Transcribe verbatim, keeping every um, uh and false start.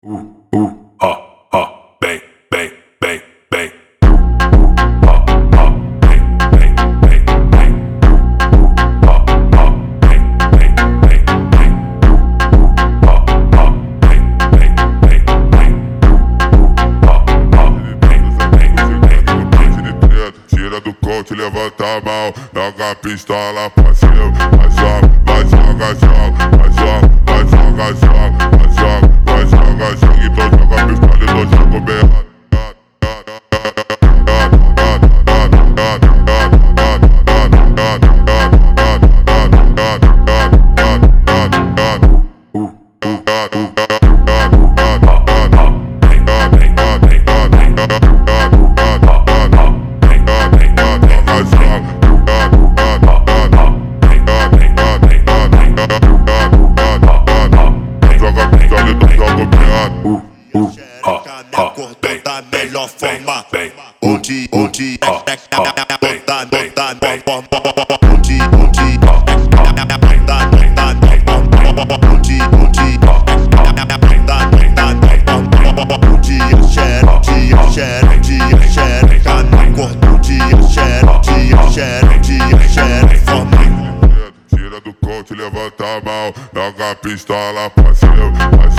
Uh, uh, ah, ah, bem, bem, bem, bem. Uh, uh, ah, ah, bem, bem, bem, bem. Uh, uh, ah, ah, bem, bem, bem, bem. Uh, uh, ah, ah, bem, bem, bem, bem. Uh, uh, ah, ah, bem, bem, bem, bem. Tira do coach, levanta a mão, joga a pistola pra cima. Vai joga, vai joga, joga, vai joga, vai joga, joga, vai joga, vai joga, joga. Então joga a pistola e não joga o berrado. Da melhor forma, onde, onde é botar, botar, botar, onde, onde botar, botar, onde, onde botar, botar, dia xera, dia xera, dia xera, na cor do dia xera, dia xera, dia xera, forma. Tira do coach, levanta a mão, joga a pistola pra cima.